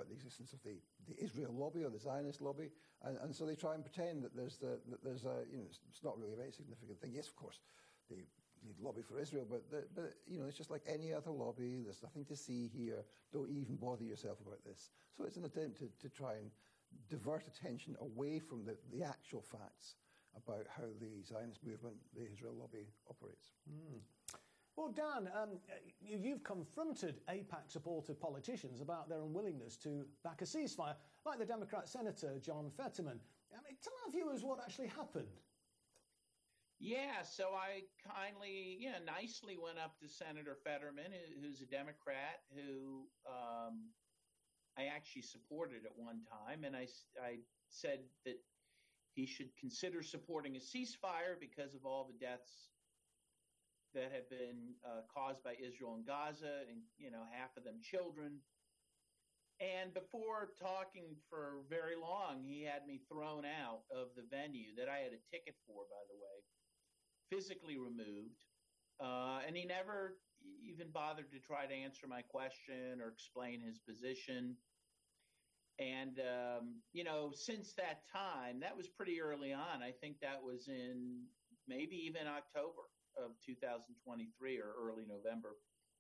about the existence of the Israel lobby or the Zionist lobby, and so they try and pretend that there's it's not really a very significant thing. Yes, of course, they lobby for Israel, but it's just like any other lobby. There's nothing to see here. Don't even bother yourself about this. So it's an attempt to try and divert attention away from the actual facts about how the Zionist movement, the Israel lobby, operates. Well, Dan, you've confronted AIPAC-supported politicians about their unwillingness to back a ceasefire, like the Democrat Senator John Fetterman. I mean, tell our viewers what actually happened. Yeah, so I kindly, nicely went up to Senator Fetterman, who's a Democrat, who I actually supported at one time, and I said that he should consider supporting a ceasefire because of all the deaths that have been caused by Israel in Gaza, and half of them children. And before talking for very long, he had me thrown out of the venue that I had a ticket for, by the way, physically removed. And he never even bothered to try to answer my question or explain his position. And, since that time, that was pretty early on. I think that was in maybe even October of 2023 or early November.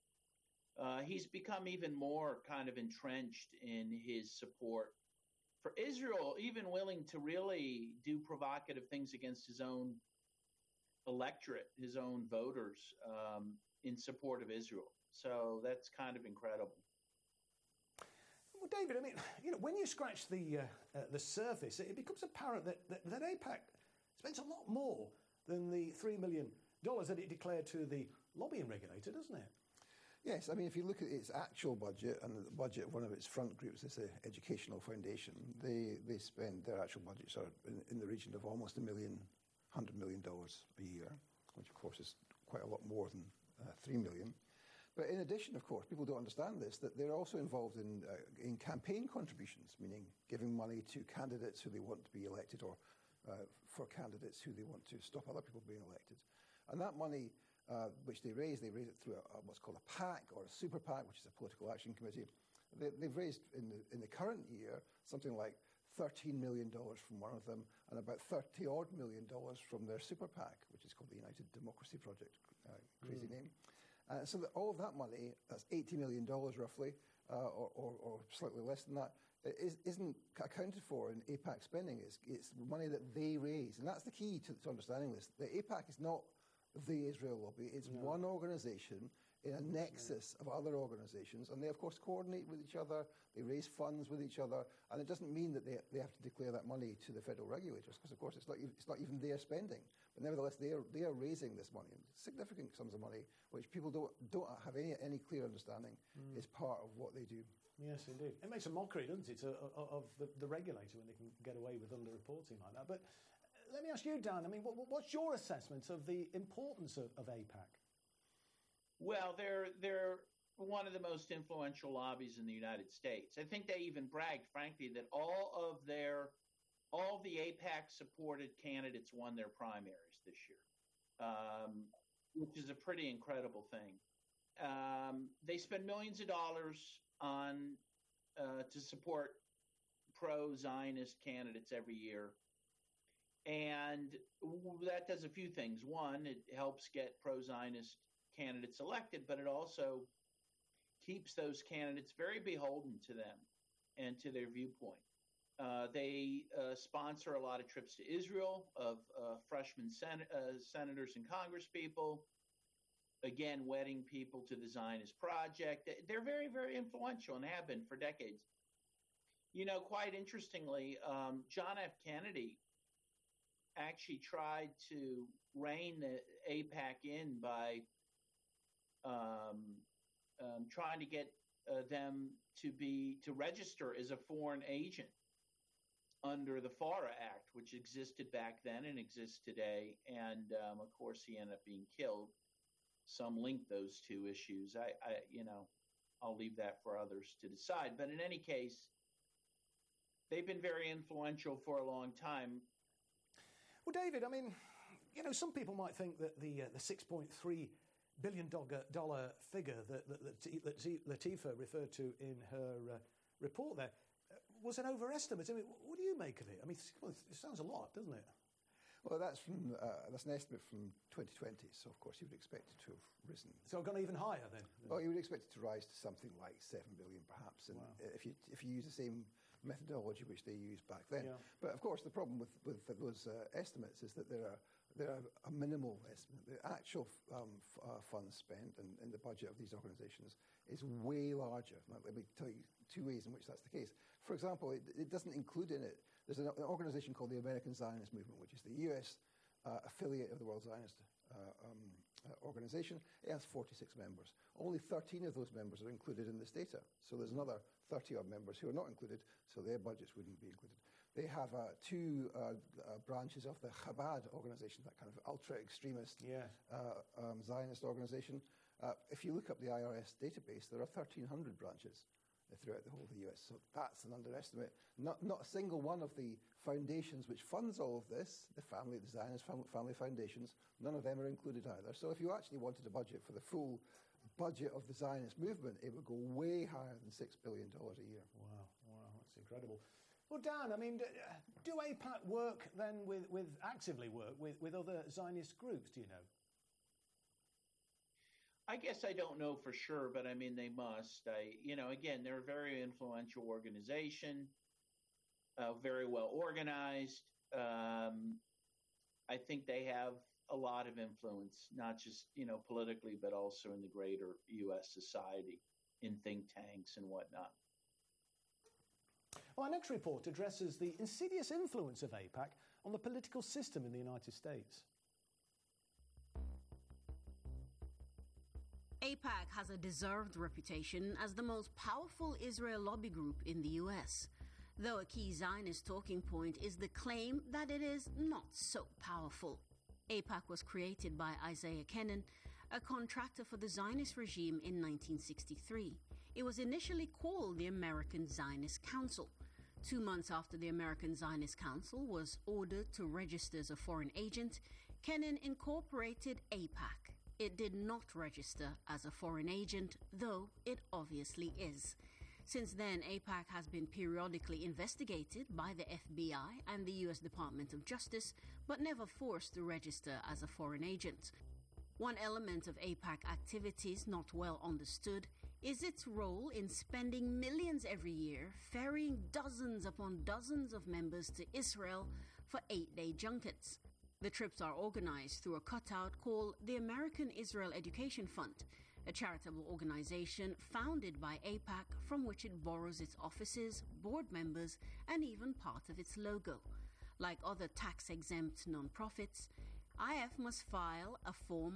He's become even more kind of entrenched in his support for Israel, even willing to really do provocative things against his own electorate, his own voters, in support of Israel. So that's kind of incredible. Well, David, I mean, when you scratch the surface, it becomes apparent that AIPAC spends a lot more than the $3 million that it declared to the lobbying regulator, doesn't it? Yes, I mean, if you look at its actual budget and the budget of one of its front groups, it's the Educational Foundation, they spend, their actual budgets are in the region of almost $100 million a year, which of course is quite a lot more than $3 million. But in addition, of course, people don't understand this, that they're also involved in campaign contributions, meaning giving money to candidates who they want to be elected or for candidates who they want to stop other people being elected. And that money, which they raise it through what's called a PAC or a super PAC, which is a political action committee. They've raised in the current year something like $13 million from one of them and about $30-odd million from their super PAC, which is called the United Democracy Project, crazy name. So that all of that money, that's $80 million roughly, or slightly less than that, isn't accounted for in AIPAC spending. It's money that they raise. And that's the key to understanding this. The AIPAC is not the Israel lobby. It's one organisation in a nexus of other organisations, and they, of course, coordinate with each other, they raise funds with each other, and it doesn't mean that they have to declare that money to the federal regulators, because, of course, it's not even their spending. But nevertheless, they are raising this money, significant sums of money, which people don't have any clear understanding is part of what they do. Yes, indeed. It makes a mockery, doesn't it, of the regulator when they can get away with underreporting like that. But let me ask you, Dan, I mean, what's your assessment of the importance of AIPAC? Well, they're one of the most influential lobbies in the United States. I think they even bragged, frankly, that all the AIPAC-supported candidates won their primaries this year, which is a pretty incredible thing. They spend millions of dollars on to support pro-Zionist candidates every year. And that does a few things. One, it helps get pro-Zionist candidates elected, but it also keeps those candidates very beholden to them and to their viewpoint. They sponsor a lot of trips to Israel of freshman senators and congresspeople, again, wedding people to the Zionist project. They're very, very influential and have been for decades. Quite interestingly, John F. Kennedy actually tried to rein the AIPAC in by trying to get them to register as a foreign agent under the FARA Act, which existed back then and exists today. And of course, he ended up being killed. Some link those two issues. I'll leave that for others to decide. But in any case, they've been very influential for a long time. Well, David, I mean, some people might think that the $6.3 billion figure that Latifa referred to in her report there was an overestimate. I mean, what do you make of it? I mean, it sounds a lot, doesn't it? Well, that's an estimate from 2020, so of course you would expect it to have risen. So it's gone even higher then? Well, you would expect it to rise to something like 7 billion, perhaps, and if you use the same methodology which they used back then. Yeah. But of course, the problem with those estimates is that they're a minimal estimate. The actual funds spent in the budget of these organisations is way larger. Now, let me tell you two ways in which that's the case. For example, it doesn't include in it. There's an organisation called the American Zionist Movement, which is the US affiliate of the World Zionist organisation. It has 46 members. Only 13 of those members are included in this data. So there's another 30-odd members who are not included, so their budgets wouldn't be included. They have two branches of the Chabad organisation, that kind of ultra-extremist Zionist organisation. If you look up the IRS database, there are 1,300 branches throughout the whole of the US. So that's an underestimate. Not a single one of the foundations which funds all of this, the Zionist family foundations, none of them are included either. So if you actually wanted a budget for the full budget of the Zionist movement, it would go way higher than $6 billion a year. Wow, that's incredible. Well, Dan, I mean, do AIPAC work then actively work with other Zionist groups, do you know? I guess I don't know for sure, but I mean, they must. Again, they're a very influential organization, very well organized. I think they have a lot of influence, not just, politically, but also in the greater U.S. society, in think tanks and whatnot. Well, our next report addresses the insidious influence of AIPAC on the political system in the United States. AIPAC has a deserved reputation as the most powerful Israel lobby group in the U.S., though a key Zionist talking point is the claim that it is not so powerful. AIPAC was created by Isaiah Kennan, a contractor for the Zionist regime in 1963. It was initially called the American Zionist Council. 2 months after the American Zionist Council was ordered to register as a foreign agent, Kennan incorporated AIPAC. It did not register as a foreign agent, though it obviously is. Since then, AIPAC has been periodically investigated by the FBI and the U.S. Department of Justice, but never forced to register as a foreign agent. One element of AIPAC activities not well understood is its role in spending millions every year ferrying dozens upon dozens of members to Israel for 8-day junkets. The trips are organized through a cutout called the American Israel Education Fund, a charitable organization founded by AIPAC from which it borrows its offices, board members, and even part of its logo. Like other tax-exempt nonprofits, IF must file a Form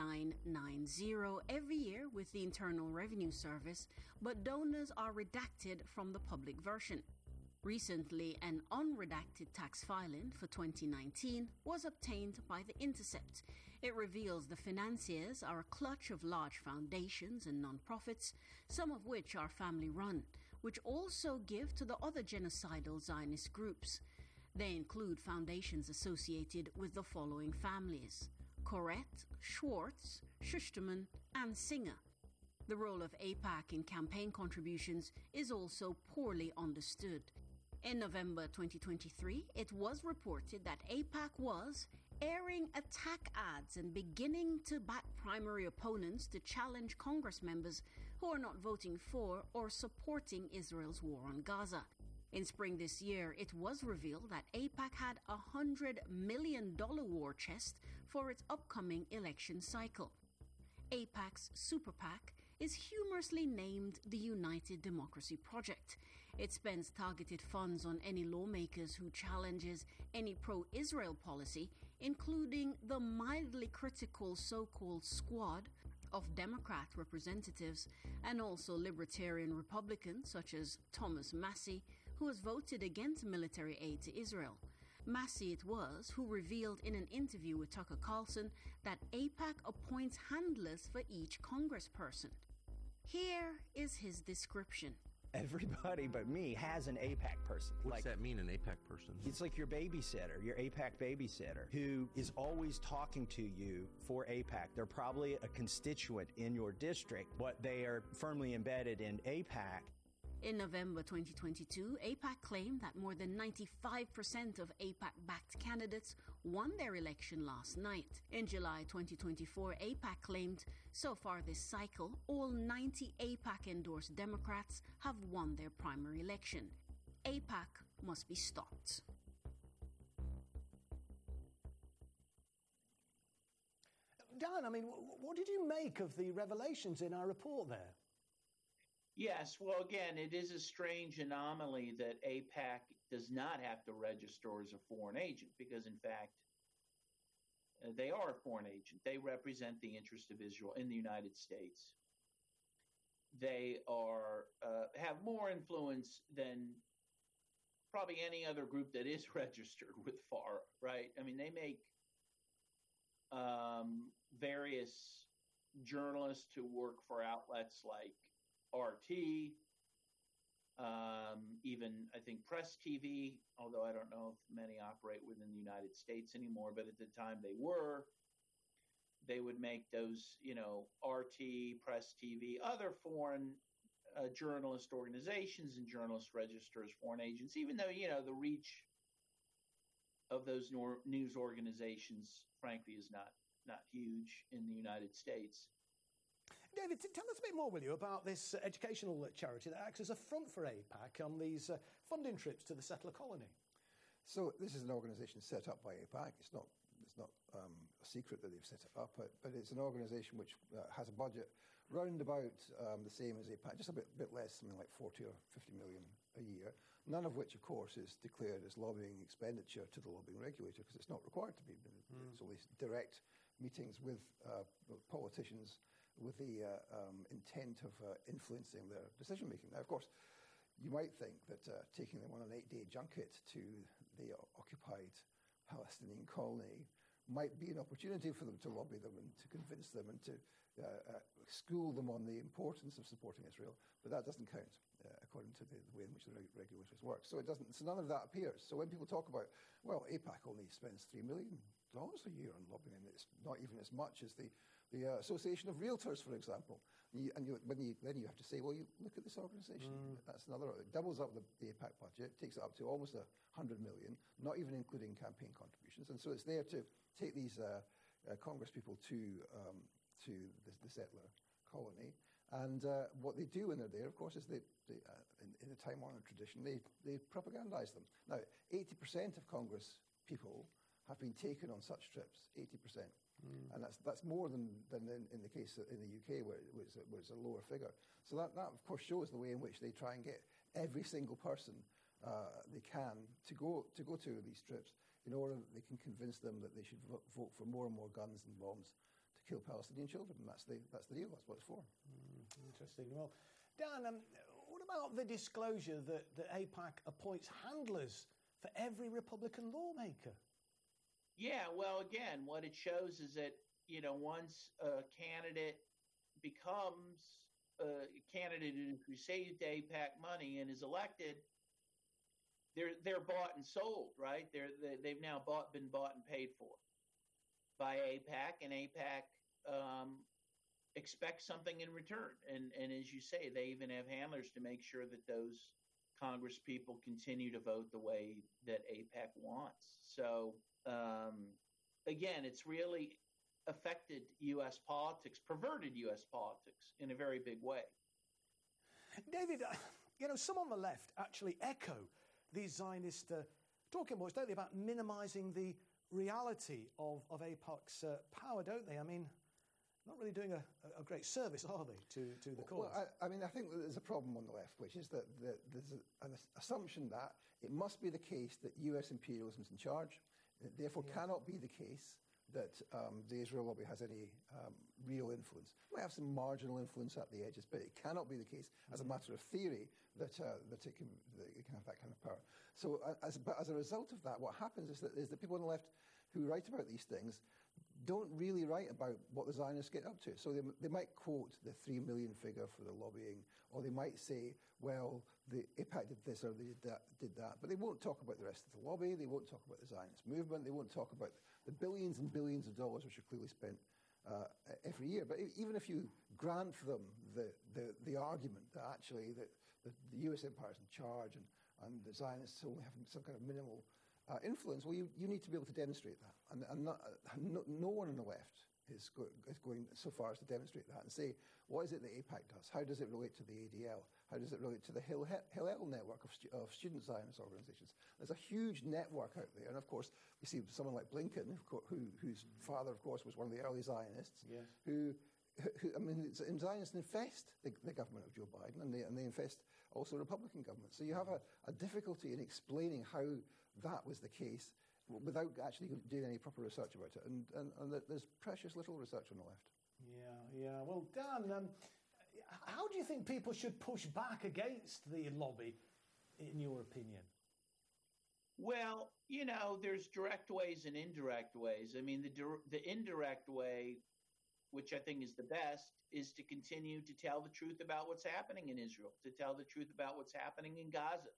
990 every year with the Internal Revenue Service, but donors are redacted from the public version. Recently, an unredacted tax filing for 2019 was obtained by The Intercept. It reveals the financiers are a clutch of large foundations and nonprofits, some of which are family-run, which also give to the other genocidal Zionist groups. They include foundations associated with the following families: Koret, Schwartz, Schusterman, and Singer. The role of AIPAC in campaign contributions is also poorly understood. In November 2023, it was reported that AIPAC was airing attack ads and beginning to back primary opponents to challenge Congress members who are not voting for or supporting Israel's war on Gaza. In spring this year, it was revealed that AIPAC had a $100 million war chest for its upcoming election cycle. AIPAC's Super PAC is humorously named the United Democracy Project. It spends targeted funds on any lawmakers who challenges any pro-Israel policy, including the mildly critical so-called squad of Democrat representatives and also libertarian Republicans such as Thomas Massie, who has voted against military aid to Israel. Massie it was who revealed in an interview with Tucker Carlson that AIPAC appoints handlers for each congressperson. Here is his description. Everybody but me has an AIPAC person. What's that mean, an AIPAC person? It's like your babysitter, your AIPAC babysitter, who is always talking to you for AIPAC. They're probably a constituent in your district, but they are firmly embedded in AIPAC. In November 2022, AIPAC claimed that more than 95% of AIPAC-backed candidates won their election last night. In July 2024, AIPAC claimed, so far this cycle, all 90 AIPAC-endorsed Democrats have won their primary election. AIPAC must be stopped. Dan, I mean, what did you make of the revelations in our report there? Yes, well, again, it is a strange anomaly that AIPAC does not have to register as a foreign agent because, in fact, they are a foreign agent. They represent the interest of Israel in the United States. They are have more influence than probably any other group that is registered with FAR, right? I mean, they make various journalists who work for outlets like RT, even I think Press TV, although I don't know if many operate within the United States anymore, but at the time they would make those, RT, Press TV, other foreign journalist organizations and journalist register as foreign agents, even though, the reach of those news organizations, frankly, is not huge in the United States. David, tell us a bit more, will you, about this educational charity that acts as a front for AIPAC on these funding trips to the settler colony? So this is an organisation set up by AIPAC. It's not a secret that they've set it up, but it's an organisation which has a budget round about the same as AIPAC, just a bit less, something like 40 or 50 million a year, none of which, of course, is declared as lobbying expenditure to the lobbying regulator because it's not required to be. It's only direct meetings with politicians with the intent of influencing their decision-making. Now, of course, you might think that taking them on an 8-day junket to the occupied Palestinian colony might be an opportunity for them to lobby them and to convince them and to school them on the importance of supporting Israel, but that doesn't count according to the way in which the regulators work. So none of that appears. So when people talk about, well, AIPAC only spends $3 million a year on lobbying, and it's not even as much as the Association of Realtors, for example. Then you have to say, well, you look at this organisation. That's another. It doubles up the AIPAC budget, takes it up to almost $100 million, not even including campaign contributions. And so it's there to take these Congress people to the settler colony. And what they do when they're there, of course, is in a time-honoured tradition, they propagandise them. Now, 80% of Congress people have been taken on such trips, 80%. And that's more than in the case in the UK where it's a lower figure. So that of course shows the way in which they try and get every single person they can to go to these trips in order that they can convince them that they should vote for more and more guns and bombs to kill Palestinian children. And that's the deal. That's what it's for. Interesting. Well, Dan, what about the disclosure that AIPAC appoints handlers for every Republican lawmaker? Yeah, well, again, what it shows is that, once a candidate becomes a candidate who received AIPAC money and is elected, they're bought and sold, right? They've now been bought and paid for by AIPAC, and AIPAC expects something in return. And as you say, they even have handlers to make sure that those Congress people continue to vote the way that AIPAC wants. So again, it's really affected U.S. politics, perverted U.S. politics in a very big way. David, some on the left actually echo these Zionist talking points, don't they, about minimising the reality of AIPAC's power, don't they? I mean, not really doing a great service, are they, to the cause? Well, I think that there's a problem on the left, which is that there's an assumption that it must be the case that U.S. imperialism is in charge. It therefore cannot be the case that the Israel lobby has any real influence. It might have some marginal influence at the edges, but it cannot be the case as a matter of theory that it can have that kind of power. So as a result of that, what happens is that people on the left who write about these things don't really write about what the Zionists get up to. So they might quote the 3 million figure for the lobbying, or they might say, well, the AIPAC did this or they did that, but they won't talk about the rest of the lobby, they won't talk about the Zionist movement, they won't talk about the billions and billions of dollars which are clearly spent every year. But even if you grant them the argument that actually that the US empire is in charge and the Zionists only have some kind of minimal influence. Well, you need to be able to demonstrate that. And no one on the left is going so far as to demonstrate that and say, what is it that AIPAC does? How does it relate to the ADL? How does it relate to the Hillel network of student Zionist organizations? There's a huge network out there. And of course, we see someone like Blinken, whose father, of course, was one of the early Zionists, yes. who I mean, Zionists infest the government of Joe Biden, and they infest also Republican governments. So you have a difficulty in explaining how that was the case without actually doing any proper research about it. And there's precious little research on the left. Yeah. Well, Dan, how do you think people should push back against the lobby, in your opinion? Well, there's direct ways and indirect ways. I mean, the indirect way, which I think is the best, is to continue to tell the truth about what's happening in Israel, to tell the truth about what's happening in Gaza,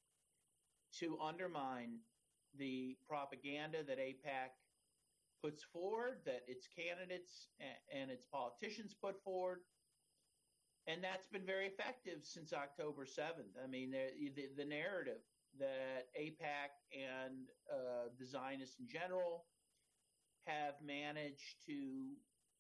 to undermine the propaganda that AIPAC puts forward, that its candidates and its politicians put forward. And that's been very effective since October 7th. I mean, the narrative that AIPAC and the Zionists in general have managed to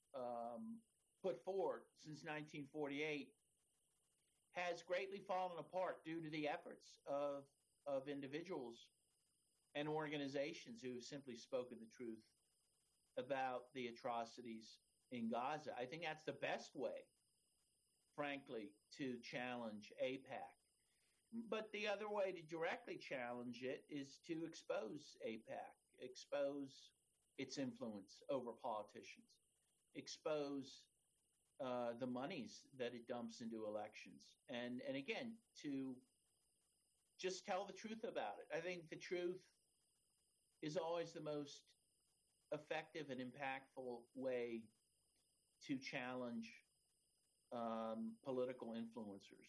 put forward since 1948 has greatly fallen apart due to the efforts of individuals and organizations who have simply spoken the truth about the atrocities in Gaza. I think that's the best way, frankly, to challenge AIPAC. But the other way to directly challenge it is to expose AIPAC, expose its influence over politicians, expose the monies that it dumps into elections. And again, to just tell the truth about it. I think the truth is always the most effective and impactful way to challenge political influencers.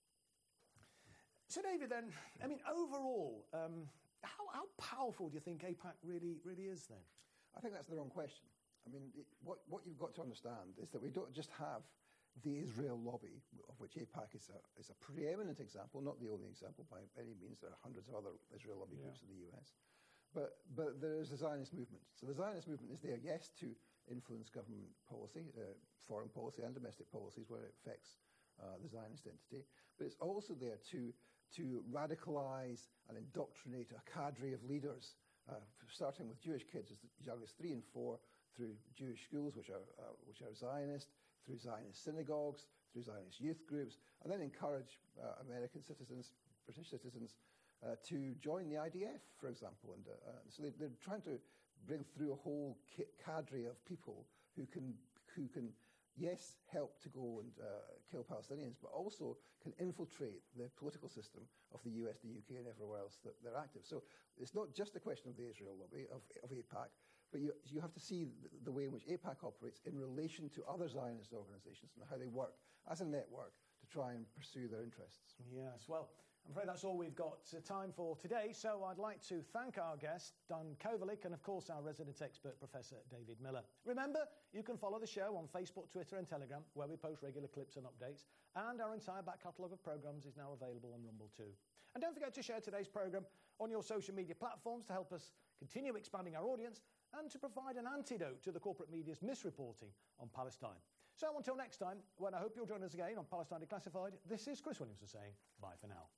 So, David, then, I mean, overall, how powerful do you think AIPAC really is then? I think that's the wrong question. I mean, what you've got to understand is that we don't just have the Israel lobby, of which AIPAC is a preeminent example, not the only example by any means. There are hundreds of other Israel lobby groups in the US. But there's the Zionist movement. So the Zionist movement is there, yes, to influence government policy, foreign policy and domestic policies where it affects the Zionist entity. But it's also there to radicalize and indoctrinate a cadre of leaders, starting with Jewish kids as young as 3 and 4, through Jewish schools, which are Zionist, through Zionist synagogues, through Zionist youth groups, and then encourage American citizens, British citizens, to join the IDF, for example. And so they're trying to bring through a whole cadre of people who can yes, help to go and kill Palestinians, but also can infiltrate the political system of the US, the UK, and everywhere else that they're active. So it's not just a question of the Israel lobby, of AIPAC, but you have to see the way in which AIPAC operates in relation to other Zionist organizations and how they work as a network to try and pursue their interests. Yes, well, I'm afraid that's all we've got time for today, so I'd like to thank our guest, Dan Kovalik, and of course our resident expert, Professor David Miller. Remember, you can follow the show on Facebook, Twitter and Telegram, where we post regular clips and updates, and our entire back catalogue of programmes is now available on Rumble too. And don't forget to share today's programme on your social media platforms to help us continue expanding our audience and to provide an antidote to the corporate media's misreporting on Palestine. So until next time, when I hope you'll join us again on Palestine Declassified, this is Chris Williamson saying bye for now.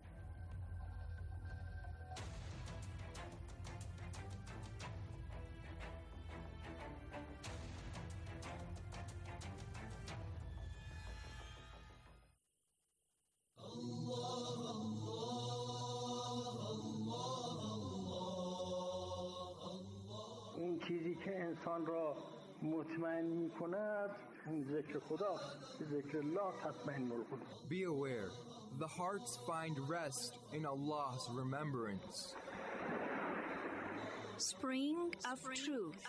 چیزی که انسان را مطمئن می‌کند ذکر خداست. ذکر الله تطمئن القلوب. Be aware, the hearts find rest in Allah's remembrance. Spring of Truth.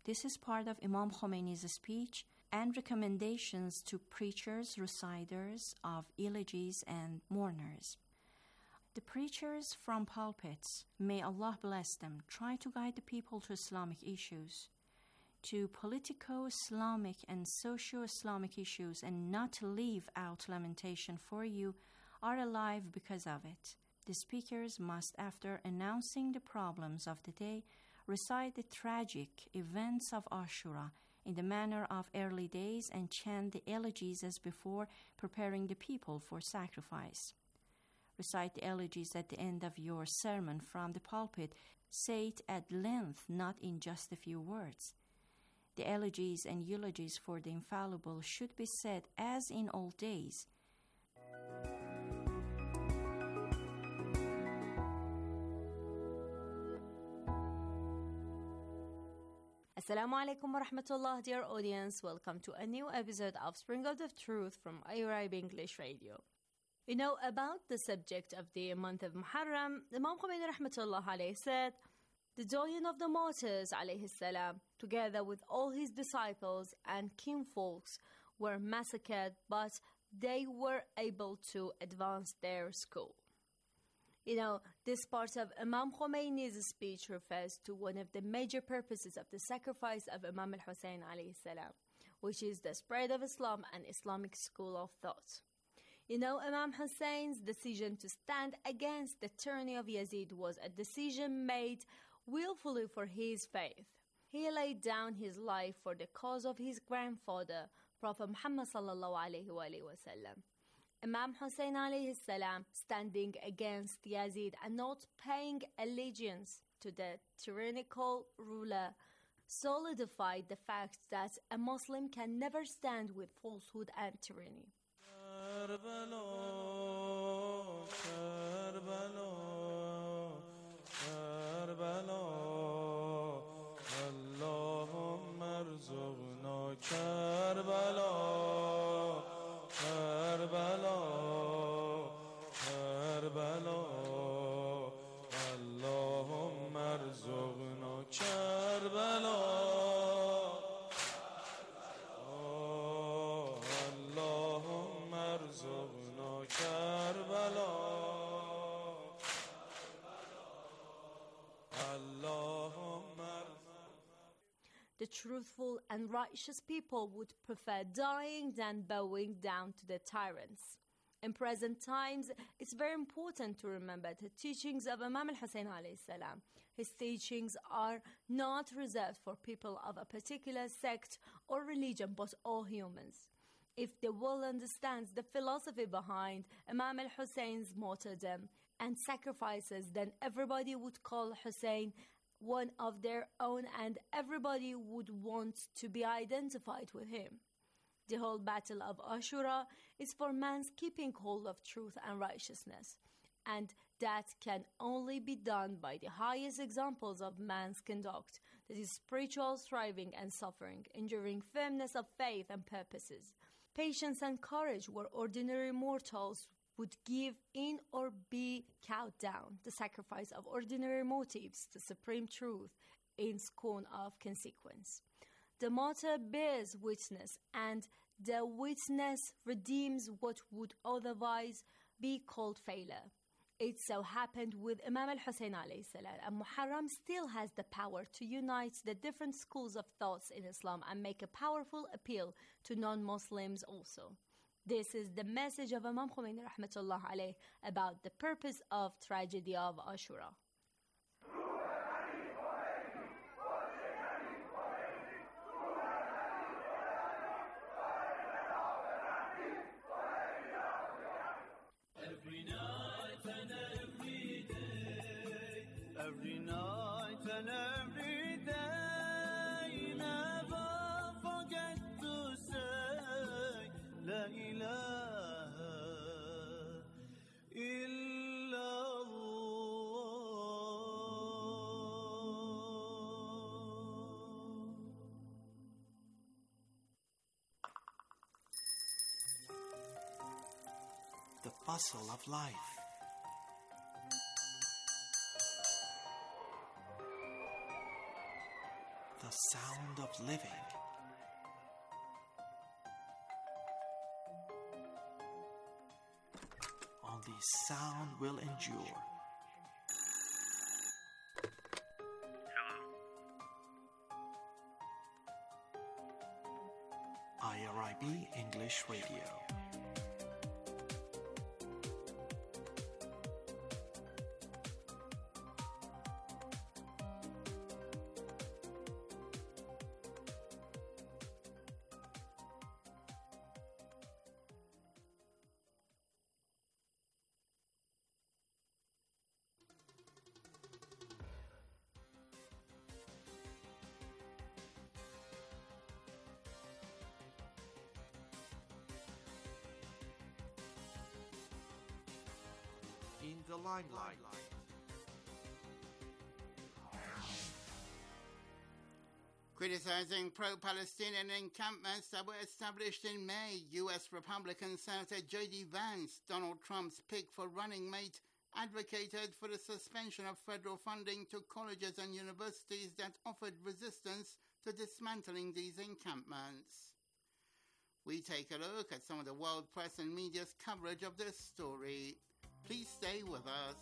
This is part of Imam Khomeini's speech and recommendations to preachers, reciters of elegies and mourners. The preachers from pulpits, may Allah bless them, try to guide the people to Islamic issues, to politico-Islamic and socio-Islamic issues, and not leave out lamentation for you are alive because of it. The speakers must, after announcing the problems of the day, recite the tragic events of Ashura in the manner of early days and chant the elegies as before, preparing the people for sacrifice. Recite the elegies at the end of your sermon from the pulpit. Say it at length, not in just a few words. The elegies and eulogies for the infallible should be said as in old days. Assalamu alaikum wa rahmatullah, dear audience. Welcome to a new episode of Sprinkles of Truth from Arab English Radio. You know, about the subject of the month of Muharram, Imam Khomeini rahmatullah alayhi said, the dawning of the martyrs alayhi salam, together with all his disciples and kinfolks, were massacred, but they were able to advance their school. You know, this part of Imam Khomeini's speech refers to one of the major purposes of the sacrifice of Imam al-Hussein alayhi salam, which is the spread of Islam and Islamic school of thought. You know, Imam Hussein's decision to stand against the tyranny of Yazid was a decision made willfully for his faith. He laid down his life for the cause of his grandfather, Prophet Muhammad sallallahu alaihi wasallam. Imam Hussein alayhi salam, standing against Yazid and not paying allegiance to the tyrannical ruler, solidified the fact that a Muslim can never stand with falsehood and tyranny. The truthful and righteous people would prefer dying than bowing down to the tyrants. In present times, it's very important to remember the teachings of Imam al-Hussein alayhi salam. His teachings are not reserved for people of a particular sect or religion, but all humans. If the world understands the philosophy behind Imam al-Hussein's martyrdom and sacrifices, then everybody would call Hussein one of their own, and everybody would want to be identified with him. The whole battle of Ashura is for man's keeping hold of truth and righteousness, and that can only be done by the highest examples of man's conduct, that is spiritual striving and suffering, enduring firmness of faith and purposes, patience and courage where ordinary mortals would give in or be cowed down, the sacrifice of ordinary motives to supreme truth in scorn of consequence. The martyr bears witness, and the witness redeems what would otherwise be called failure. It so happened with Imam al-Hussein alayhi salam, and Muharram still has the power to unite the different schools of thoughts in Islam and make a powerful appeal to non-Muslims also. This is the message of Imam Khomeini rahmatullah alayh about the purpose of tragedy of Ashura. Every night and every day, every night and every day, never forget to say La ilaha illallah. The bustle of life. The sound living. Only sound will endure. IRIB English Radio. In the limelight. Criticizing pro-Palestinian encampments that were established in May, U.S. Republican Senator J.D. Vance, Donald Trump's pick for running mate, advocated for the suspension of federal funding to colleges and universities that offered resistance to dismantling these encampments. We take a look at some of the world press and media's coverage of this story. Please stay with us.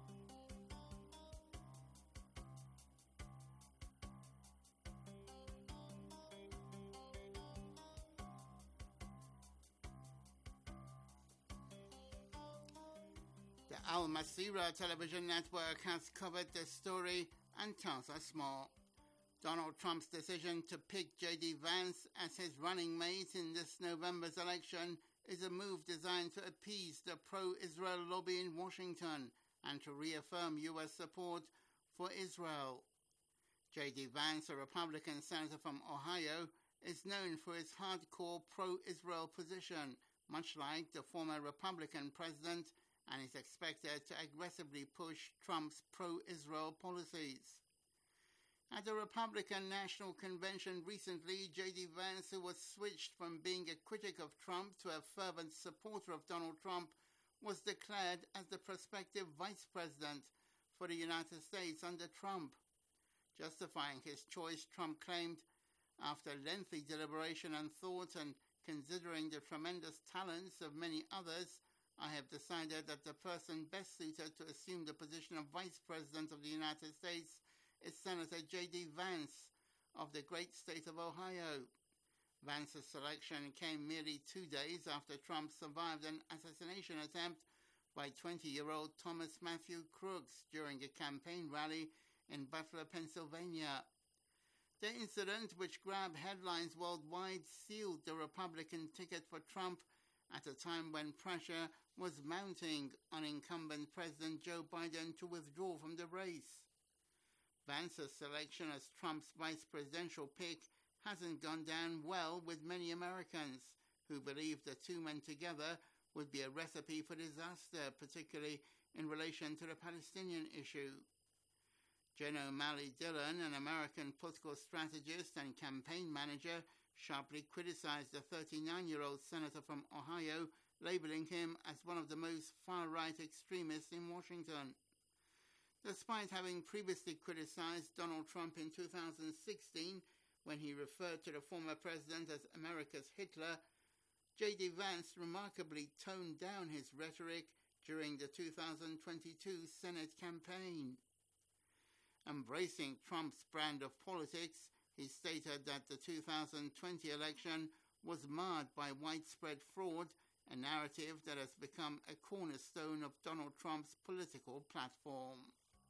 The Al Masirah television network has covered this story and tells us more. Donald Trump's decision to pick J.D. Vance as his running mate in this November's election is a move designed to appease the pro-Israel lobby in Washington and to reaffirm U.S. support for Israel. J.D. Vance, a Republican senator from Ohio, is known for his hardcore pro-Israel position, much like the former Republican president, and is expected to aggressively push Trump's pro-Israel policies. At the Republican National Convention recently, J.D. Vance, who was switched from being a critic of Trump to a fervent supporter of Donald Trump, was declared as the prospective vice president for the United States under Trump. Justifying his choice, Trump claimed, "After lengthy deliberation and thought and considering the tremendous talents of many others, I have decided that the person best suited to assume the position of vice president of the United States is Senator J.D. Vance of the great state of Ohio." Vance's selection came merely 2 days after Trump survived an assassination attempt by 20-year-old Thomas Matthew Crooks during a campaign rally in Butler, Pennsylvania. The incident, which grabbed headlines worldwide, sealed the Republican ticket for Trump at a time when pressure was mounting on incumbent President Joe Biden to withdraw from the race. Vance's selection as Trump's vice presidential pick hasn't gone down well with many Americans, who believe the two men together would be a recipe for disaster, particularly in relation to the Palestinian issue. Jen O'Malley Dillon, an American political strategist and campaign manager, sharply criticized the 39-year-old senator from Ohio, labeling him as one of the most far-right extremists in Washington. Despite having previously criticized Donald Trump in 2016 when he referred to the former president as America's Hitler, J.D. Vance remarkably toned down his rhetoric during the 2022 Senate campaign. Embracing Trump's brand of politics, he stated that the 2020 election was marred by widespread fraud, a narrative that has become a cornerstone of Donald Trump's political platform.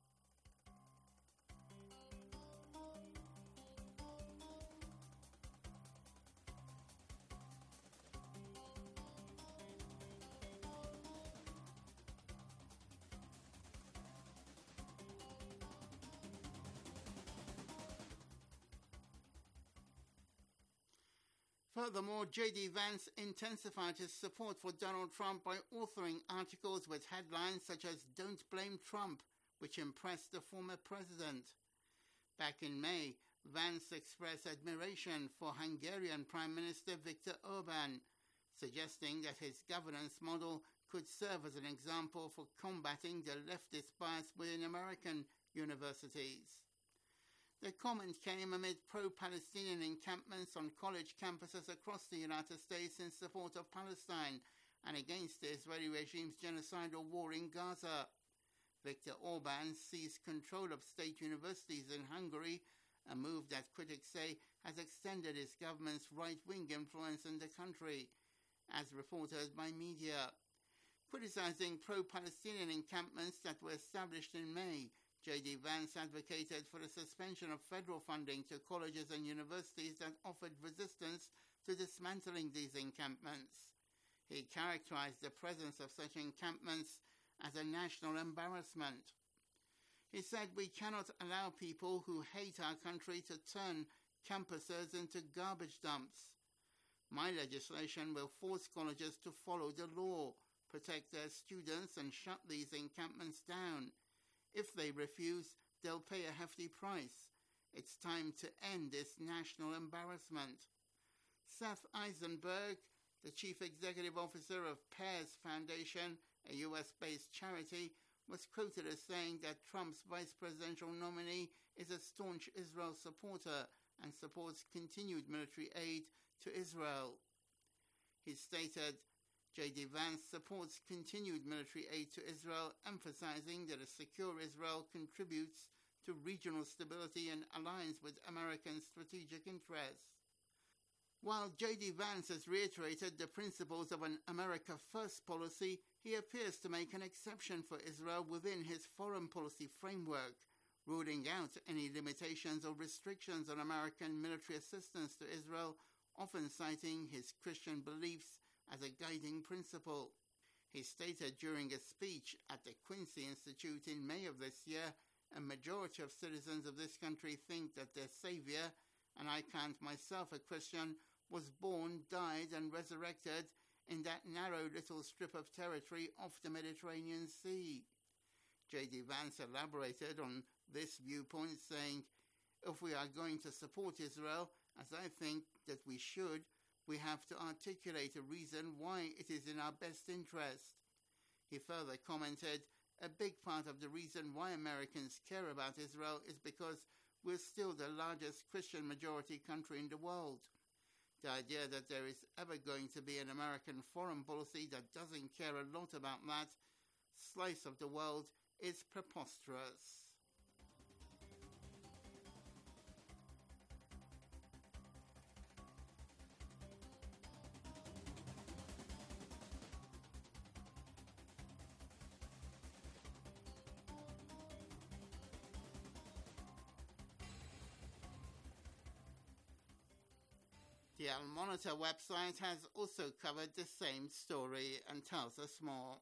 Furthermore, J.D. Vance intensified his support for Donald Trump by authoring articles with headlines such as "Don't Blame Trump," which impressed the former president. Back in May, Vance expressed admiration for Hungarian Prime Minister Viktor Orban, suggesting that his governance model could serve as an example for combating the leftist bias within American universities. The comment came amid pro-Palestinian encampments on college campuses across the United States in support of Palestine and against the Israeli regime's genocidal war in Gaza. Viktor Orban seized control of state universities in Hungary, a move that critics say has extended his government's right-wing influence in the country, as reported by media. Criticizing pro-Palestinian encampments that were established in May, J.D. Vance advocated for the suspension of federal funding to colleges and universities that offered resistance to dismantling these encampments. He characterized the presence of such encampments as a national embarrassment. He said, "We cannot allow people who hate our country to turn campuses into garbage dumps. My legislation will force colleges to follow the law, protect their students and shut these encampments down. If they refuse, they'll pay a hefty price. It's time to end this national embarrassment." Seth Eisenberg, the chief executive officer of Pears Foundation, a US-based charity, was quoted as saying that Trump's vice presidential nominee is a staunch Israel supporter and supports continued military aid to Israel. He stated, J.D. Vance supports continued military aid to Israel, emphasizing that a secure Israel contributes to regional stability and aligns with American strategic interests. While J.D. Vance has reiterated the principles of an America First policy, he appears to make an exception for Israel within his foreign policy framework, ruling out any limitations or restrictions on American military assistance to Israel, often citing his Christian beliefs as a guiding principle. He stated during a speech at the Quincy Institute in May of this year, a majority of citizens of this country think that their savior, and I count myself a Christian, was born, died and resurrected in that narrow little strip of territory off the Mediterranean Sea. J.D. Vance elaborated on this viewpoint, saying, "If we are going to support Israel, as I think that we should, we have to articulate a reason why it is in our best interest." He further commented, "A big part of the reason why Americans care about Israel is because we're still the largest Christian majority country in the world. The idea that there is ever going to be an American foreign policy that doesn't care a lot about that slice of the world is preposterous." The Al-Monitor website has also covered the same story and tells us more.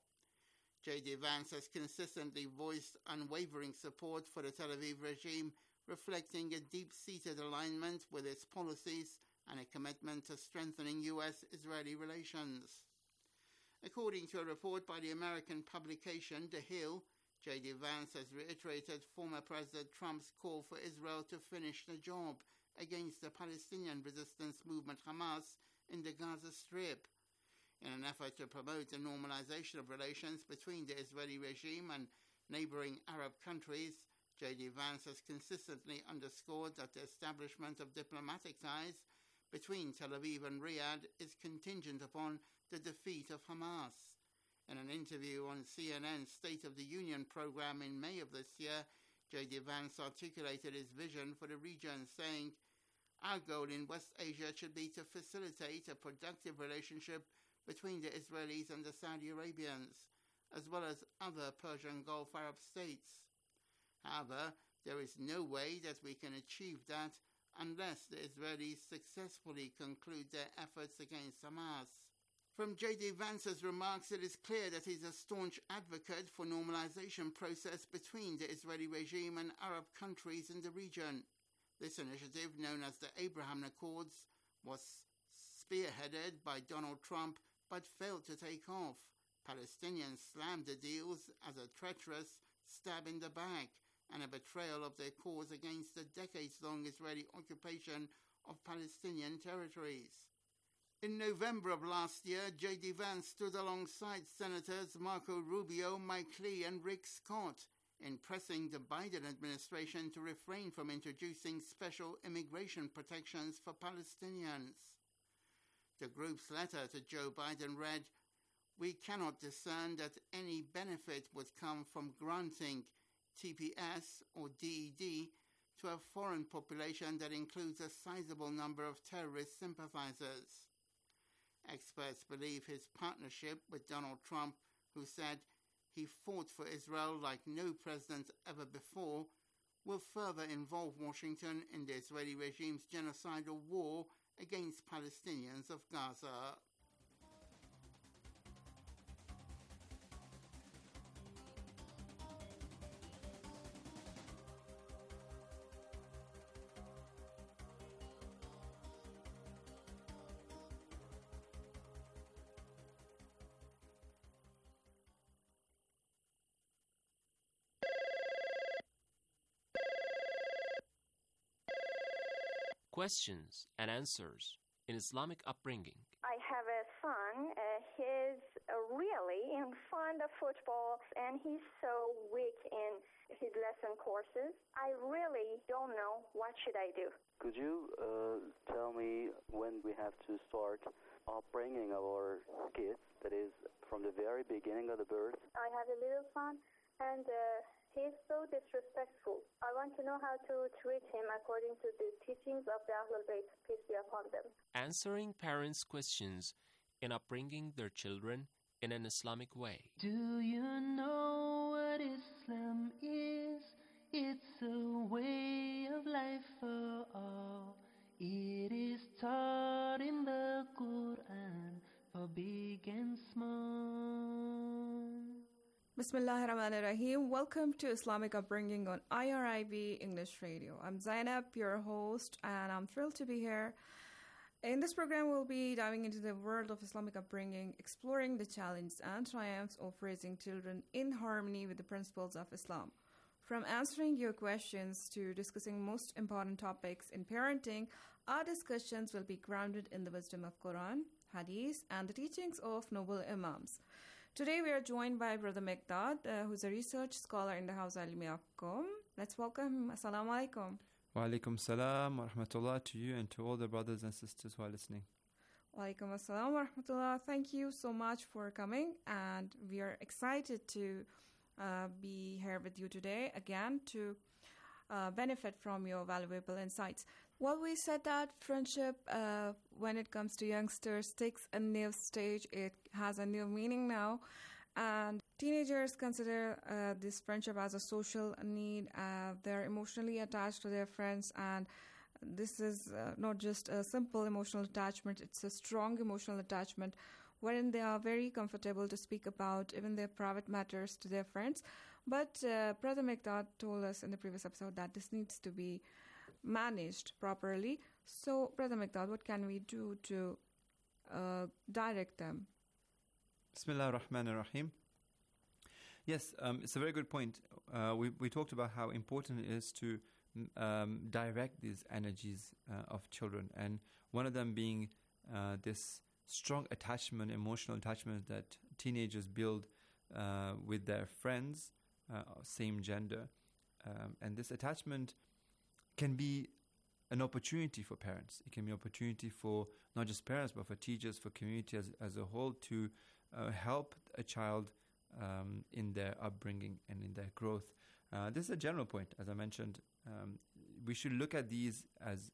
J.D. Vance has consistently voiced unwavering support for the Tel Aviv regime, reflecting a deep-seated alignment with its policies and a commitment to strengthening U.S.-Israeli relations. According to a report by the American publication The Hill, J.D. Vance has reiterated former President Trump's call for Israel to finish the job against the Palestinian resistance movement Hamas in the Gaza Strip. In an effort to promote the normalization of relations between the Israeli regime and neighboring Arab countries, J.D. Vance has consistently underscored that the establishment of diplomatic ties between Tel Aviv and Riyadh is contingent upon the defeat of Hamas. In an interview on CNN's State of the Union program in May of this year, J.D. Vance articulated his vision for the region, saying, "Our goal in West Asia should be to facilitate a productive relationship between the Israelis and the Saudi Arabians, as well as other Persian Gulf Arab states. However, there is no way that we can achieve that unless the Israelis successfully conclude their efforts against Hamas." From J.D. Vance's remarks, it is clear that he is a staunch advocate for normalization process between the Israeli regime and Arab countries in the region. This initiative, known as the Abraham Accords, was spearheaded by Donald Trump but failed to take off. Palestinians slammed the deals as a treacherous stab in the back and a betrayal of their cause against the decades-long Israeli occupation of Palestinian territories. In November of last year, J.D. Vance stood alongside Senators Marco Rubio, Mike Lee and Rick Scott in pressing the Biden administration to refrain from introducing special immigration protections for Palestinians. The group's letter to Joe Biden read, "We cannot discern that any benefit would come from granting TPS or DED to a foreign population that includes a sizable number of terrorist sympathizers." Experts believe his partnership with Donald Trump, who said he fought for Israel like no president ever before, will further involve Washington in the Israeli regime's genocidal war against Palestinians of Gaza. Questions and answers in Islamic upbringing. I have a son. He's really fond of football, and he's so weak in his lesson courses. I really don't know what should I do. Could you tell me when we have to start upbringing our kids, that is, from the very beginning of the birth? I have a little son, and he's so disrespectful. I want to know how to treat him according to the teachings of the Ahlul Bayt, peace be upon them. Answering parents' questions in upbringing their children in an Islamic way. Do you know what Islam is? It's a way of life for all. It is taught in the Quran for big and small. Bismillahirrahmanirrahim. Welcome to Islamic Upbringing on IRIB English Radio. I'm Zainab, your host, and I'm thrilled to be here. In this program, we'll be diving into the world of Islamic upbringing, exploring the challenges and triumphs of raising children in harmony with the principles of Islam. From answering your questions to discussing most important topics in parenting, our discussions will be grounded in the wisdom of Quran, Hadith, and the teachings of noble Imams. Today, we are joined by Brother Meqdad, who's a research scholar in the House Al-Ilmiyakum. Let's welcome him. Assalamu alaikum. Wa alaikum salam wa rahmatullah to you and to all the brothers and sisters who are listening. Wa alaikum assalam wa rahmatullah. Thank you so much for coming, and we are excited to be here with you today again to benefit from your valuable insights. Well, we said that friendship, when it comes to youngsters, takes a new stage. It has a new meaning now. And teenagers consider this friendship as a social need. They're emotionally attached to their friends. And this is not just a simple emotional attachment. It's a strong emotional attachment wherein they are very comfortable to speak about even their private matters to their friends. But Brother Meqdad told us in the previous episode that this needs to be managed properly. So, Brother Meqdad, what can we do to direct them? Bismillah ar-Rahman ar-Rahim. Yes, it's a very good point. We talked about how important it is to direct these energies of children, and one of them being this strong attachment, emotional attachment that teenagers build with their friends, same gender. And this attachment can be an opportunity for parents. It can be an opportunity for not just parents, but for teachers, for community as a whole to help a child in their upbringing and in their growth. This is a general point, as I mentioned. We should look at these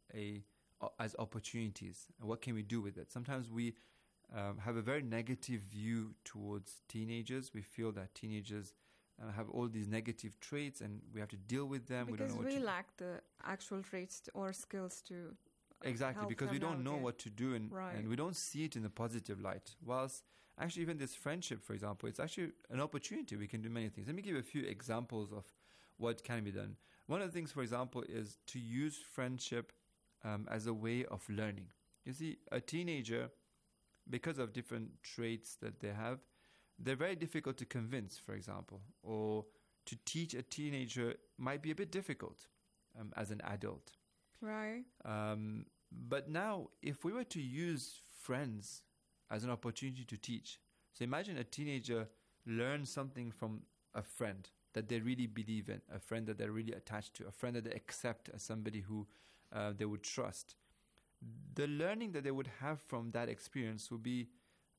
as opportunities. What can we do with it? Sometimes we have a very negative view towards teenagers. We feel that teenagers have all these negative traits and we have to deal with them. Because we lack the actual traits or skills to exactly, because we don't know what to do and we don't see it in a positive light. Whilst actually even this friendship, for example, it's actually an opportunity. We can do many things. Let me give you a few examples of what can be done. One of the things, for example, is to use friendship as a way of learning. You see, a teenager, because of different traits that they have, they're very difficult to convince, for example, or to teach a teenager might be a bit difficult as an adult. Right. But now, if we were to use friends as an opportunity to teach, so imagine a teenager learns something from a friend that they really believe in, a friend that they're really attached to, a friend that they accept as somebody who they would trust. The learning that they would have from that experience will be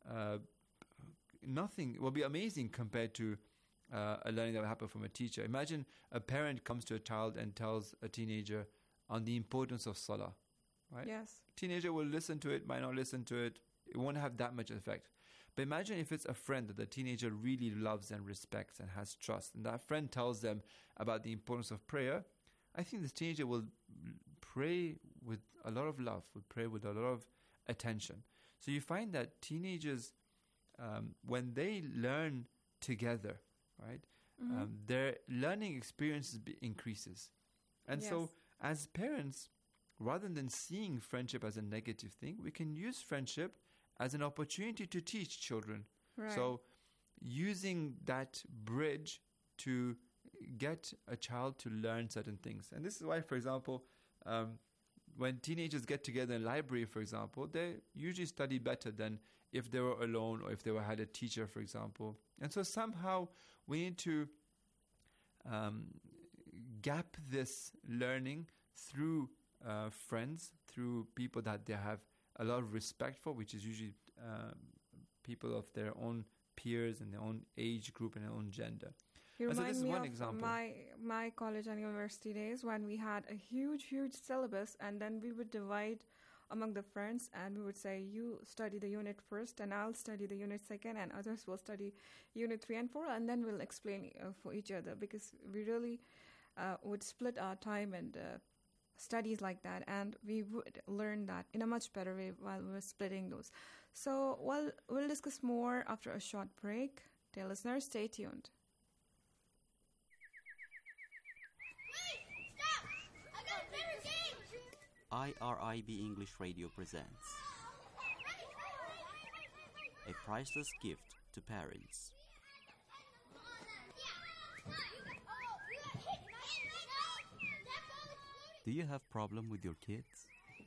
will be amazing compared to a learning that will happen from a teacher. Imagine a parent comes to a child and tells a teenager on the importance of salah, right? Yes. Teenager will listen to it, might not listen to it. It won't have that much effect. But imagine if it's a friend that the teenager really loves and respects and has trust, and that friend tells them about the importance of prayer. I think this teenager will pray with a lot of love, will pray with a lot of attention. So you find that teenagers, when they learn together, right, their learning experience increases. And so as parents, rather than seeing friendship as a negative thing, we can use friendship as an opportunity to teach children. Right. So using that bridge to get a child to learn certain things. And this is why, for example, when teenagers get together in library, for example, they usually study better than if they were alone or if they had a teacher, for example. And so somehow we need to gap this learning through friends, through people that they have a lot of respect for, which is usually people of their own peers and their own age group and their own gender. You So remind this is me one of example. my college and university days when we had a huge syllabus, and then we would divide among the friends, and we would say, you study the unit first, and I'll study the unit second, and others will study unit 3 and 4, and then we'll explain for each other, because we really would split our time and studies like that, and we would learn that in a much better way while we're splitting those. So we'll discuss more after a short break. Dear listeners, stay tuned. IRIB English Radio presents a priceless gift to parents. Do you have problem with your kids?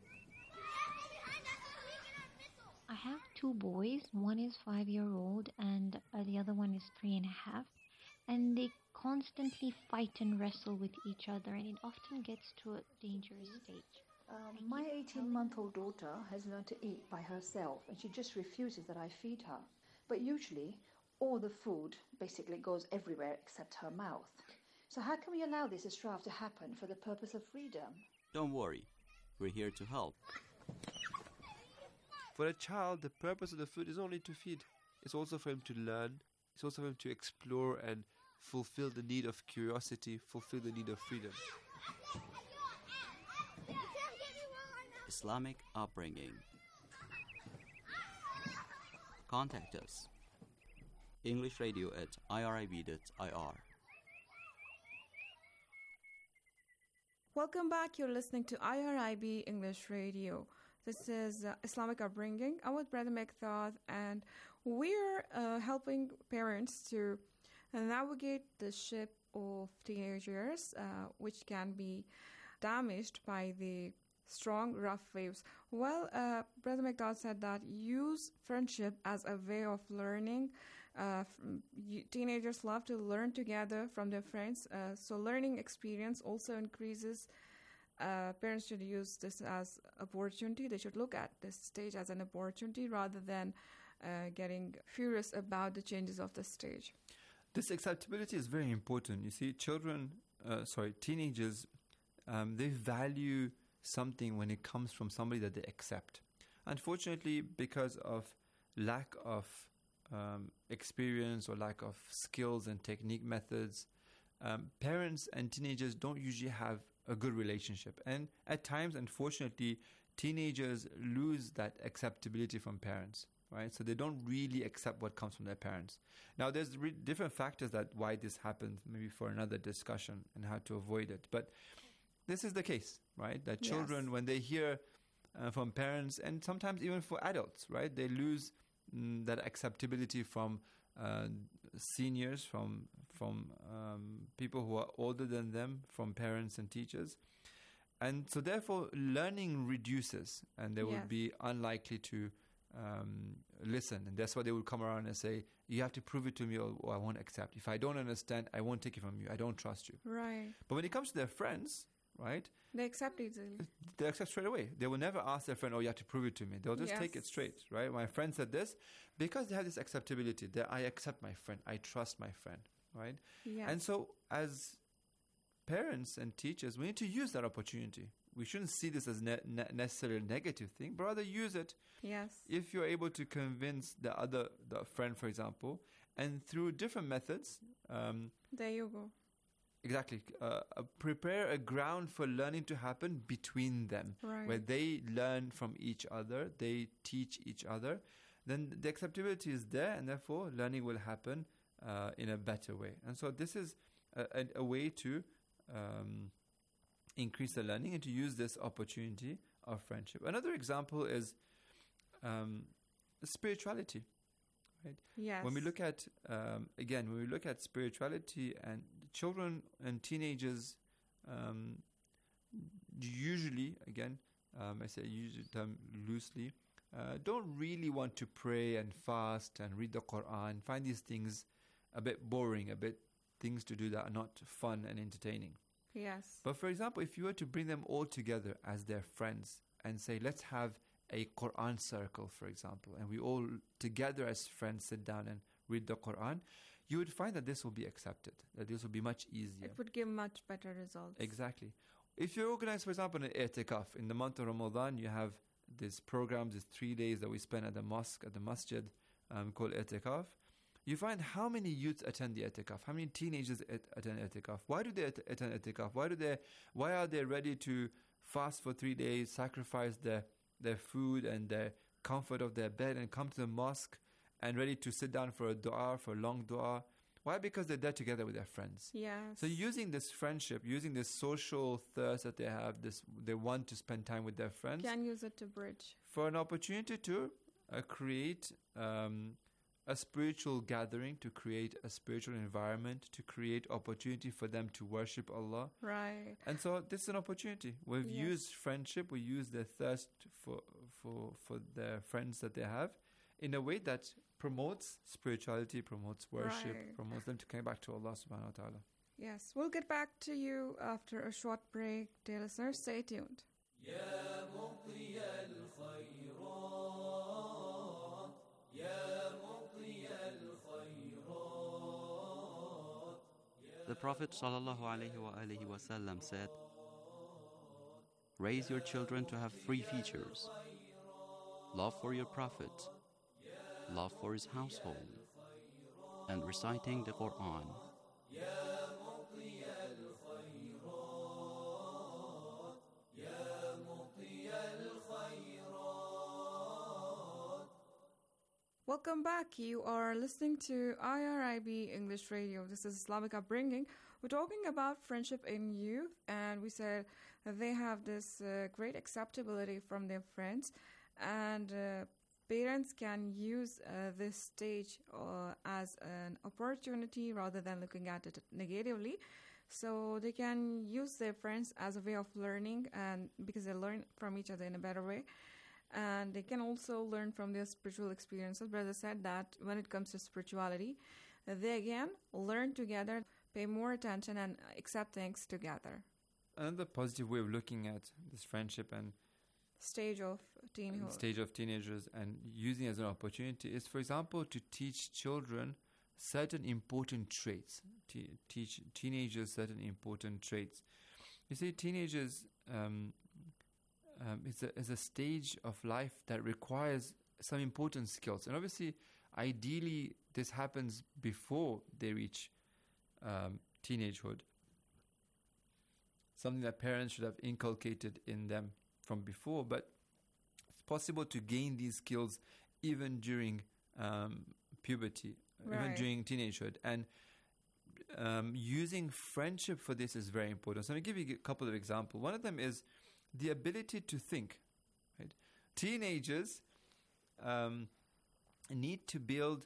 I have two boys. One is 5-year-old and the other one is 3.5. And they constantly fight and wrestle with each other, and it often gets to a dangerous stage. My 18-month-old daughter has learned to eat by herself, and she just refuses that I feed her. But usually, all the food basically goes everywhere except her mouth. So how can we allow this strife to happen for the purpose of freedom? Don't worry, we're here to help. For a child, the purpose of the food is only to feed. It's also for him to learn. It's also for him to explore and fulfill the need of curiosity, fulfill the need of freedom. Islamic upbringing. Contact us. EnglishRadio@irib.ir. Welcome back. You're listening to IRIB English Radio. This is Islamic Upbringing. I'm with Brother Mekdad, and we're helping parents to navigate the ship of teenagers, which can be damaged by the strong, rough waves. Well, Brother Mekdad said that use friendship as a way of learning. Teenagers love to learn together from their friends, so learning experience also increases. Parents should use this as opportunity. They should look at this stage as an opportunity rather than getting furious about the changes of the stage. This acceptability is very important. You see, teenagers, they value something when it comes from somebody that they accept. Unfortunately, because of lack of experience or lack of skills and technique methods, parents and teenagers don't usually have a good relationship. And at times, unfortunately, teenagers lose that acceptability from parents, right? So they don't really accept what comes from their parents. Now, there's different factors that why this happens, maybe for another discussion and how to avoid it. But this is the case, right? That children, when they hear from parents, and sometimes even for adults, right, they lose that acceptability from seniors, from people who are older than them, from parents and teachers. And so therefore learning reduces, and they will be unlikely to listen. And that's why they would come around and say, you have to prove it to me or I won't accept. If I don't understand, I won't take it from you. I don't trust you. Right. But when it comes to their friends, right? They accept easily. They accept straight away. They will never ask their friend, oh, you have to prove it to me. They'll just take it straight, right? My friend said this, because they have this acceptability that I accept my friend. I trust my friend, right? Yes. And so as parents and teachers, we need to use that opportunity. We shouldn't see this as necessarily a negative thing, but rather use it. Yes. If you're able to convince the friend, for example, and through different methods. There you go. Exactly. Prepare a ground for learning to happen between them, where they learn from each other, they teach each other. Then the acceptability is there, and therefore learning will happen in a better way. And so this is a way to increase the learning and to use this opportunity of friendship. Another example is spirituality. Right? Yes. When we look at when we look at spirituality, and children and teenagers, usually, I say use the term loosely, don't really want to pray and fast and read the Quran. Find these things a bit boring, a bit things to do that are not fun and entertaining. Yes. But for example, if you were to bring them all together as their friends and say, let's have a Quran circle, for example, and we all together as friends sit down and read the Quran, you would find that this will be accepted, that this will be much easier. It would give much better results. Exactly. If you organize, for example, an i'tikaf, in the month of Ramadan, you have this program, these 3 days that we spend at the mosque, at the masjid, called i'tikaf. You find how many youths attend the i'tikaf, how many teenagers attend i'tikaf. Why do they attend i'tikaf? Why are they ready to fast for 3 days, sacrifice their food and their comfort of their bed, and come to the mosque and ready to sit down for a dua, for a long dua? Why? Because they're there together with their friends. Yes. So using this friendship, using this social thirst that they have, they want to spend time with their friends. Can use it to bridge. For an opportunity to create a spiritual gathering, to create a spiritual environment, to create opportunity for them to worship Allah. Right. And so this is an opportunity. We've used friendship, we use their thirst for their friends that they have in a way that promotes spirituality, promotes worship, promotes them to come back to Allah subhanahu wa ta'ala. Yes, we'll get back to you after a short break. Dear listeners, stay tuned. The Prophet ﷺ said, raise your children to have 3 features: love for your Prophet, love for his household, and reciting the Quran. Welcome back. You are listening to IRIB English Radio. This is Islamic Upbringing. We're talking about friendship in youth, and we said that they have this great acceptability from their friends, and parents can use this stage as an opportunity rather than looking at it negatively. So they can use their friends as a way of learning, and because they learn from each other in a better way. And they can also learn from their spiritual experiences. Brother said that when it comes to spirituality, they again learn together, pay more attention, and accept things together. Another positive way of looking at this friendship and stage of teenagers and using it as an opportunity is, for example, to teach children certain important traits. Teach teenagers certain important traits. You see, teenagers is a stage of life that requires some important skills. And obviously, ideally, this happens before they reach teenagehood. Something that parents should have inculcated in them from before. But it's possible to gain these skills even during puberty, even during teenagehood. And using friendship for this is very important. So I'm going to give you a couple of examples. One of them is the ability to think. Right? Teenagers need to build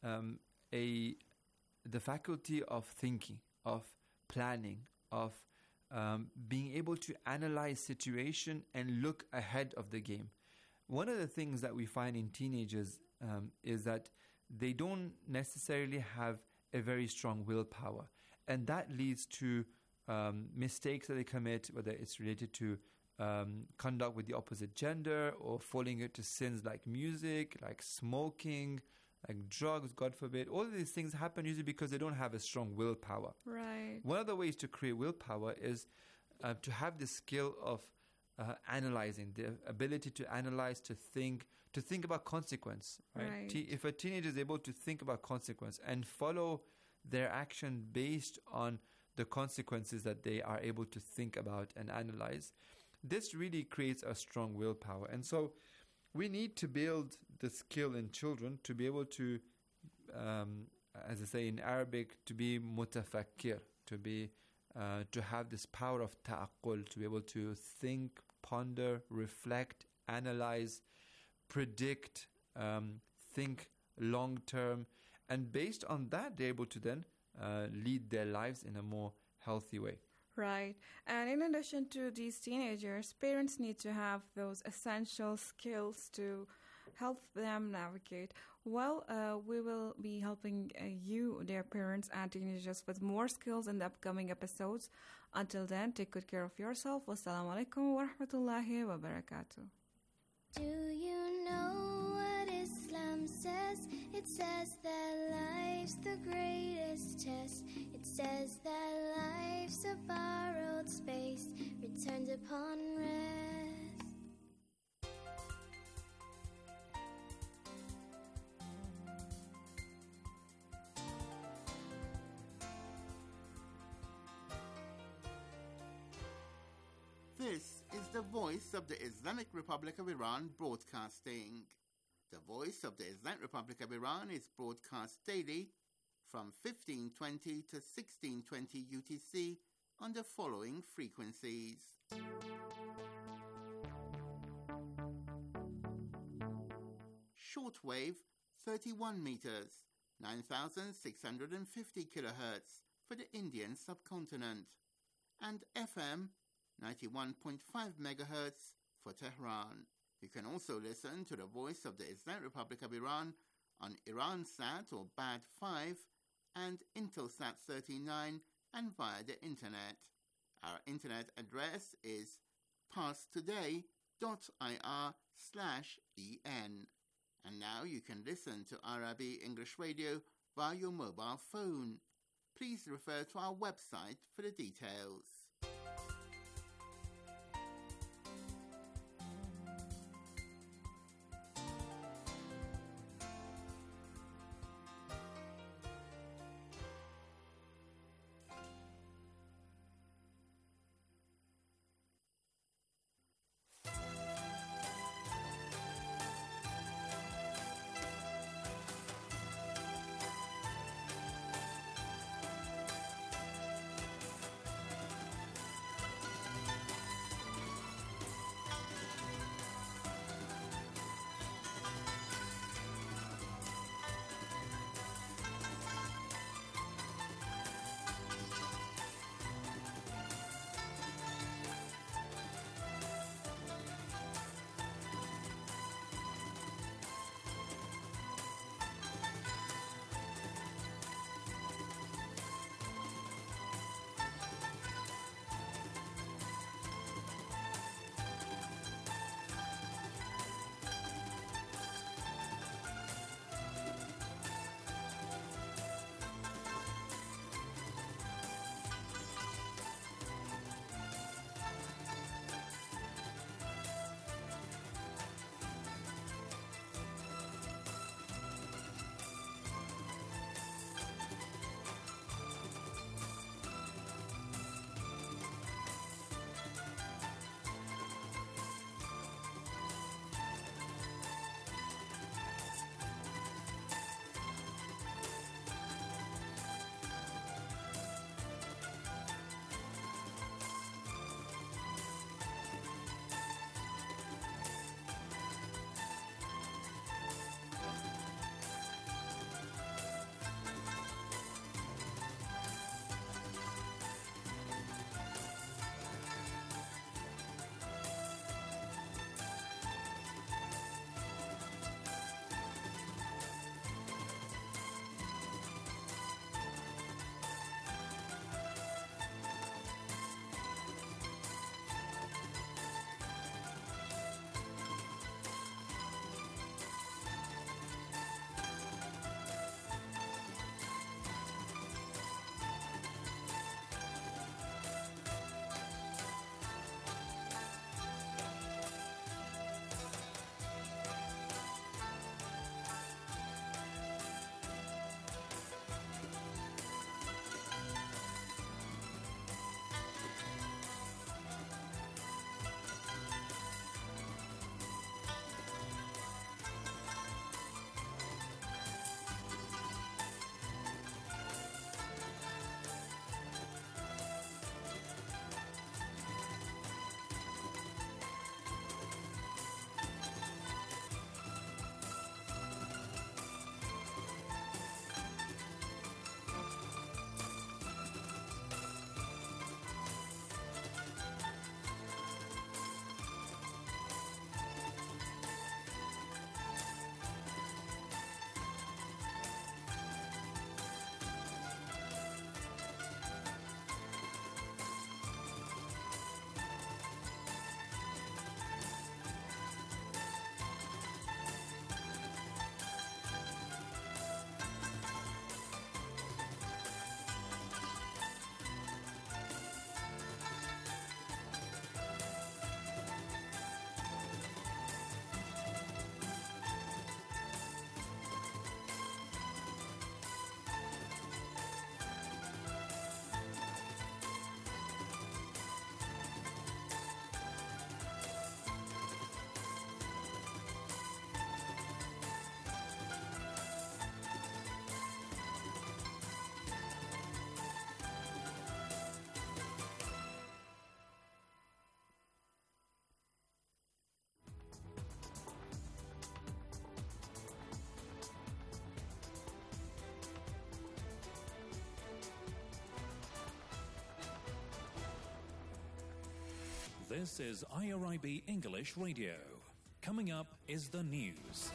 the faculty of thinking, of planning, of being able to analyze situation and look ahead of the game. one of the things that we find in teenagers is that they don't necessarily have a very strong willpower. And that leads to mistakes that they commit, whether it's related to conduct with the opposite gender or falling into sins like music, like smoking, like drugs, God forbid. All of these things happen usually because they don't have a strong willpower. Right. One of the ways to create willpower is to have the skill of analyzing, the ability to analyze, to think about consequence. Right? If a teenager is able to think about consequence and follow their action based on the consequences that they are able to think about and analyze, this really creates a strong willpower. And so we need to build the skill in children to be able to, as I say in Arabic, to be mutafakkir, to have this power of ta'aqqul, to be able to think, ponder, reflect, analyze, predict, think long term, and based on that they're able to then lead their lives in a more healthy way. Right. And in addition to these teenagers, parents need to have those essential skills to help them navigate. Well, we will be helping you, dear parents and teenagers, with more skills in the upcoming episodes. Until then, take good care of yourself. Wassalamu alaikum wa rahmatullahi wa barakatuh. Do you know what Islam says? It says that life's the greatest test. It says that life's a borrowed space, returned upon rest. This is the Voice of the Islamic Republic of Iran broadcasting. The Voice of the Islamic Republic of Iran is broadcast daily from 1520 to 1620 UTC on the following frequencies. Shortwave 31 meters, 9,650 kilohertz for the Indian subcontinent, and FM 91.5 megahertz for Tehran. You can also listen to the Voice of the Islamic Republic of Iran on Iransat or Bad 5 and Intelsat 39 and via the internet. Our internet address is parstoday.ir/en. And now you can listen to Arabi English Radio via your mobile phone. Please refer to our website for the details. This is IRIB English Radio. Coming up is the news.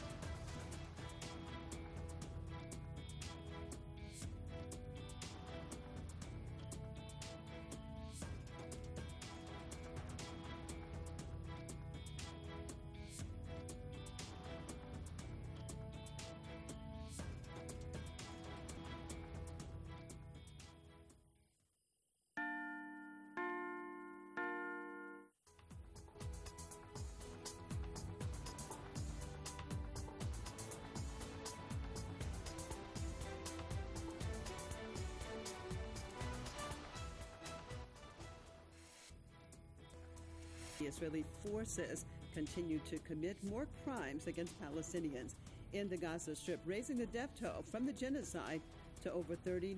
The Israeli forces continue to commit more crimes against Palestinians in the Gaza Strip, raising the death toll from the genocide to over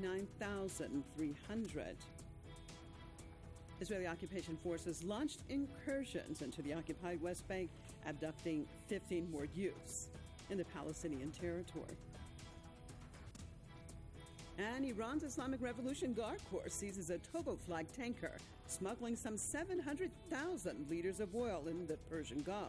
39,300. Israeli occupation forces launched incursions into the occupied West Bank, abducting 15 more youths in the Palestinian territory. And Iran's Islamic Revolution Guard Corps seizes a Togo-flagged tanker smuggling some 700,000 liters of oil in the Persian Gulf.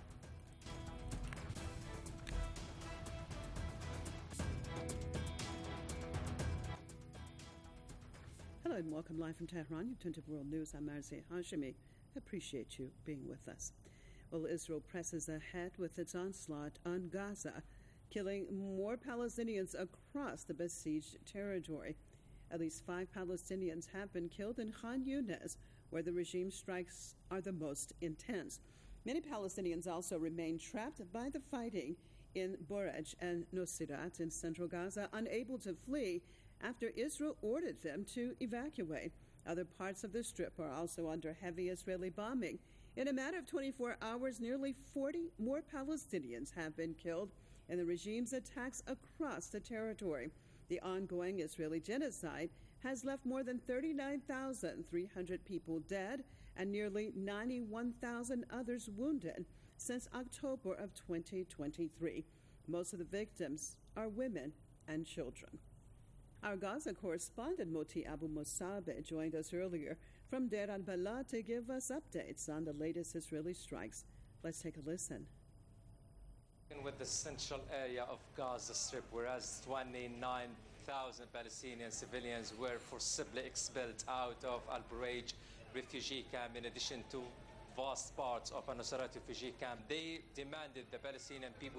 Hello and welcome live from Tehran. You've tuned to World News. I'm Marzi Hashemi. Appreciate you being with us. Well, Israel presses ahead with its onslaught on Gaza, killing more Palestinians across the besieged territory. At least 5 Palestinians have been killed in Khan Yunis, where the regime strikes are the most intense. Many Palestinians also remain trapped by the fighting in Borej and Nosirat in central Gaza, unable to flee after Israel ordered them to evacuate. Other parts of the Strip are also under heavy Israeli bombing. In a matter of 24 hours, nearly 40 more Palestinians have been killed in the regime's attacks across the territory. The ongoing Israeli genocide has left more than 39,300 people dead and nearly 91,000 others wounded since October of 2023. Most of the victims are women and children. Our Gaza correspondent Moti Abu Mosabe joined us earlier from Deir al-Balah to give us updates on the latest Israeli strikes. Let's take a listen. With the central area of Gaza Strip, whereas 29,000 Palestinian civilians were forcibly expelled out of Al-Bureij refugee camp, in addition to vast parts of Al-Nusayrat refugee camp. They demanded the Palestinian people